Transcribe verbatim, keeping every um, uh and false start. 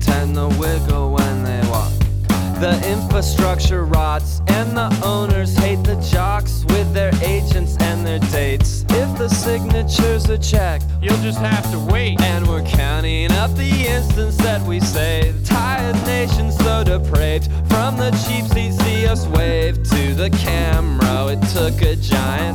tend to wiggle when they walk. The infrastructure rots, and the owners hate the jocks with their agents and their dates. If the signatures are checked, You'll just have to wait. and we're counting up the instants that we saved. Tired nation so depraved, from the cheap seats see us wave to the camera. It took a giant